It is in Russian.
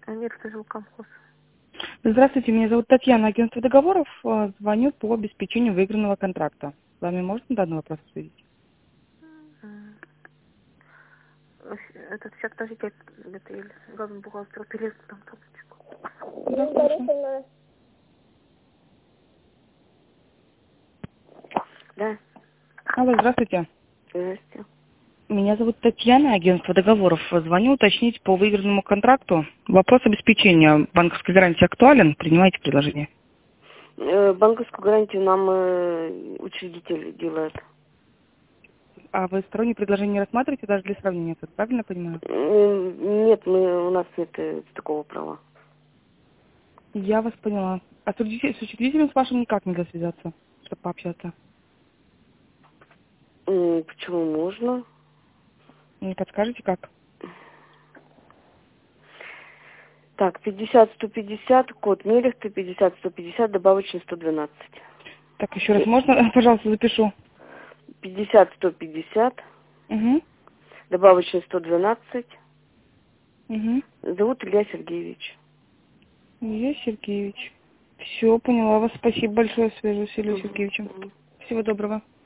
Нервный жилкомхоз. Здравствуйте, меня зовут Татьяна, агентство договоров. Звоню по обеспечению выигранного контракта. С вами можно данный вопрос обсудить? Это сейчас, подождите, это я главный бухгалтер переезд там трубочку. Да, хорошо. Да, Алло, здравствуйте. здрасте. Меня зовут Татьяна, агентство договоров. Звоню уточнить по выигранному контракту. Вопрос обеспечения банковской гарантии актуален? Принимаете предложение? Банковскую гарантию нам учредитель делает. А вы сторонние предложения не рассматриваете даже для сравнения? Это правильно понимаю? Нет, у нас нет такого права. Я вас поняла. А с учредителем с вашим никак нельзя связаться, чтобы пообщаться? Почему можно? Не подскажете, как? Так, 50-150, код Мелехта, 50-150, добавочный 112. Так, еще раз можно? Пожалуйста, запишу. 50-150, Угу. добавочный 112. Угу. Зовут Илья Сергеевич. Илья Сергеевич. Все, поняла вас. Спасибо большое. Свяжусь с Ильей Сергеевичем. Всего доброго.